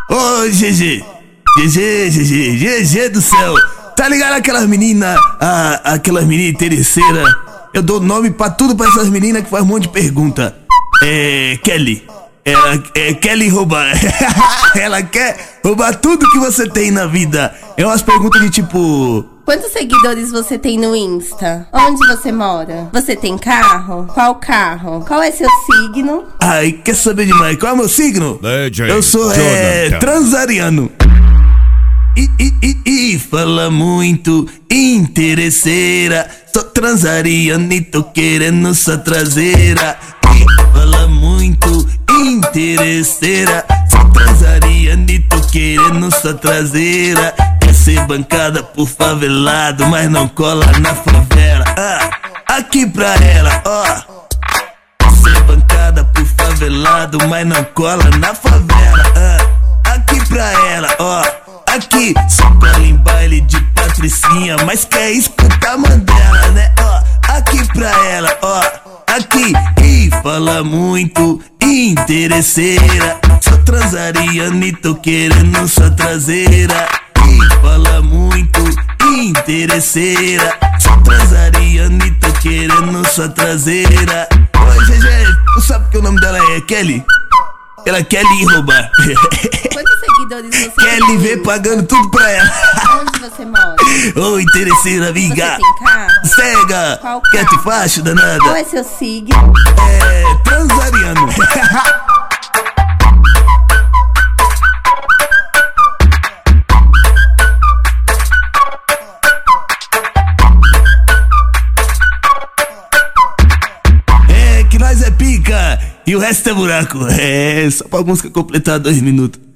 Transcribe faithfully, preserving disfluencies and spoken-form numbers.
Ô, G G, G G, G G, G G do céu. Tá ligado aquelas meninas, ah, aquelas meninas interesseiras? Eu dou nome pra tudo pra essas meninas que faz um monte de pergunta. É, Kelly. Ela é Kelly roubar. Ela quer roubar tudo que você tem na vida. É umas perguntas de tipo: quantos seguidores você tem no Insta? Onde você mora? Você tem carro? Qual carro? Qual é seu signo? Ai, quer saber demais? Qual é o meu signo? Legend, Eu sou é, transariano. E, e, e, e fala muito, interesseira. Sou transariano e tô querendo sua traseira. E fala muito, interesseira. Sou transariano e tô querendo sua traseira. Quer ser bancada por favelado, mas não cola na favela. Ah, aqui pra ela, ó. Quer ser bancada por favelado, mas não cola na favela. Ah, aqui pra ela, ó. Aqui, só cola em baile de patricinha, mas quer escutar Mandela, né? Ó, aqui pra ela, ó. Aqui, e fala muito, interesseira. Sou transariano e tô querendo sua traseira. E fala muito, interesseira. Sou transariano e tô querendo sua traseira. Oi, G G, tu sabe que o nome dela é Kelly? Ela quer lhe roubar. Quantos seguidores você Quer tem? lhe ver pagando tudo pra ela. Onde você mora? Ô, oh, interesseira, amiga. Você tem carro? Cega. Qual Quer carro? te facho, danada? Qual é seu signo? É, transariano. É que nós é pica e o resto é buraco. É, só pra música completar dois minutos.